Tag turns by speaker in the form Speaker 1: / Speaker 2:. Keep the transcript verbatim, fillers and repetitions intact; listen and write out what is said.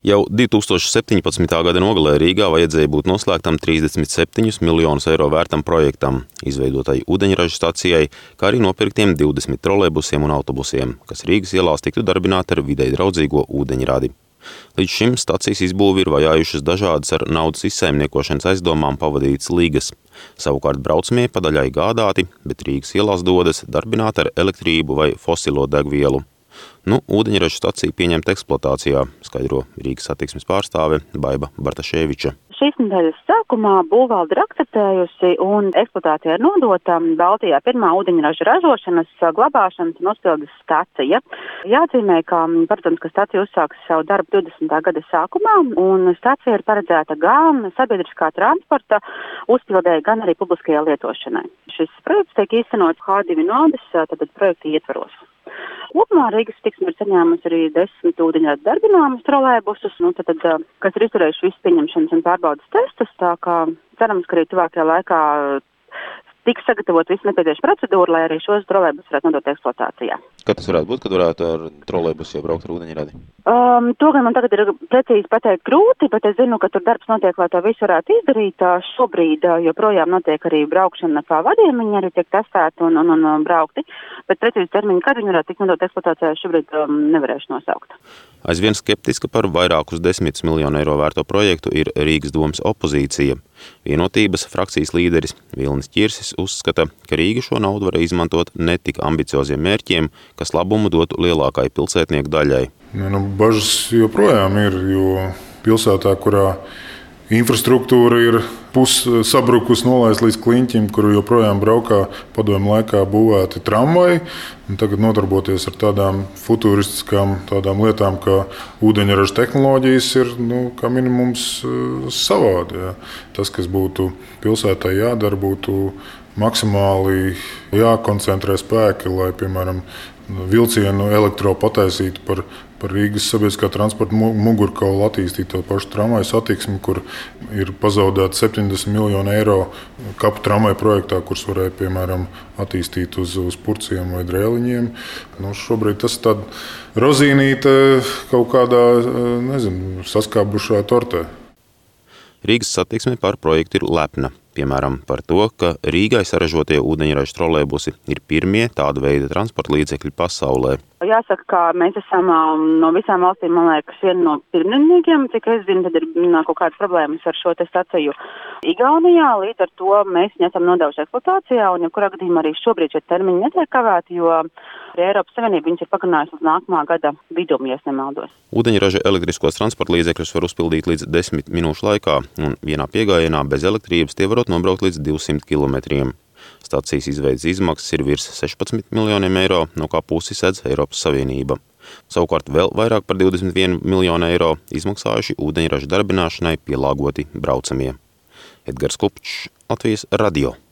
Speaker 1: Jau divi tūkstoši septiņpadsmitā gada nogalē Rīgā vajadzēja būt noslēgtam trīsdesmit septiņus miljonus eiro vērtam projektam, izveidotai ūdeņraža stacijai, kā arī nopirktiem divdesmit trolejbusiem un autobusiem, kas Rīgas ielās tiktu darbināti ar videi draudzīgo ūdeņradi. Līdz šim stacijas izbūvi ir vajājušas dažādas ar naudas izsaimniekošanas aizdomām pavadītas līgas. Savukārt braucamie pa daļai gādāti, bet Rīgas ielās dodas darbināti ar elektrību vai fosilo degvielu. Nu, ūdeņraža stacija pieņemta eksploatācijā, skaidro Rīgas satiksmes pārstāve Baiba Bartaševiča.
Speaker 2: Šīs nedēļas sākumā būvvalde ir akceptējusi un eksploatācijā ir nodota Baltijā pirmā ūdeņraža ražošanas, glabāšanas un uzpildes stacija. Jāatzīmē, ka, protams, ka stacija uzsāks savu darbu divdesmitā gada sākumā, un stacija ir paredzēta gan sabiedriskā transporta uzpildēji, gan arī publiskajai lietošanai. Šis projekts tiek īstenots H divi nodes, tātad projekta ietvaros. Kopumā Rīgas satiksme ir saņēmusi arī desmit ūdeņrada darbināmus trolejbusus, nu, tad, kas ir izturējuši visus pieņemšanas un pārbaudas testus, tā kā cerams, ka arī tuvākajā laikā tiks sagatavot visu nepieciešamo procedūru, lai arī šos trolejbusus varētu nodot eksploatācijā.
Speaker 1: Kad tas varētu būt, kad varētu ar trolejbusu jau braukt ar ūdeņradi?
Speaker 2: Um, to gan man tagad ir precīzi pateikt grūti, bet es zinu, ka tur darbs notiek, lai to visu varētu izdarīt. Šobrīd joprojām notiek arī braukšana pa vadiem, viņi arī tiek testēti un, un, un braukti, bet precīzi termiņi, kad viņi varētu tikt nodot eksploatācijā, šobrīd um, nevarēšu nosaukt.
Speaker 1: Aizvien skeptiska par vairākus desmitus miljonu eiro vērto projektu ir Rīgas domas opozīcija. Vienotības frakcijas līderis Vilnis Ķirsis uzskata, ka Rīga šo naudu var izmantot ne tik ambicioziem mērķiem, kas labumu dotu lielākai pilsētnieku daļai.
Speaker 3: Nu, bažas joprojām ir, jo pilsētā, kurā infrastruktūra ir pus sabrukus nolaist līdz kliņķim, kur joprojām braukā padomju laikā būvēti tramvaji, un tagad nodarboties ar tādām futuristiskām tādām lietām, kā ūdeņraža tehnoloģijas ir, nu, kā minimums savādi. Jā. Tas, kas būtu pilsētai jādara, būtu maksimāli jākoncentrē spēki, lai, piemēram, vilcienu elektro pataisītu par, par Rīgas sabiedriskā transporta mugurkaulu, attīstītu to pašu tramvaju satiksmi, kur ir pazaudēti septiņdesmit miljoni eiro kapu tramvaju projektā, kurus varēja, piemēram, attīstīt uz, uz purciem vai drēliņiem. Nu, šobrīd tas ir tāda rozīnīte kaut kādā, nezinu, saskābušā tortē.
Speaker 1: Rīgas satiksme par projektu ir lepna. Piemēram, par to, ka Rīgai saražotie ūdeņraža trolejbusi ir pirmie tāda veida transporta līdzekļi pasaulē.
Speaker 2: Jāsaka, ka mēs esam no visām valstīm, man liekas, viena no pirmniekiem, cik es zinu, tad ir kaut kādas problēmas ar šo te staciju Igaunijā, līdz ar to mēs viņu esam nodevuši eksploatācijā, un jebkurā gadījumā arī šobrīd šie termiņi netiek kavēti, jo arī Eiropas Savienība viņus ir pagarinājusi līdz nākamā gada vidum, ja es nemaldos.
Speaker 1: Ūdeņraža elektriskos transporta līdzekļus var uzpildīt līdz desmit minūšu laikā, un vienā piegājienā bez elektrības tie varot nobraukt līdz divsimt kilometriem. Stacijas izveides izmaksas ir virs sešpadsmit miljoniem eiro, no kā pusi sedz Eiropas Savienība. Savukārt vēl vairāk par divdesmit vienu miljonu eiro izmaksājuši ūdeņraža darbināšanai pielāgoti braucamie. Edgars Kupčs, Latvijas radio.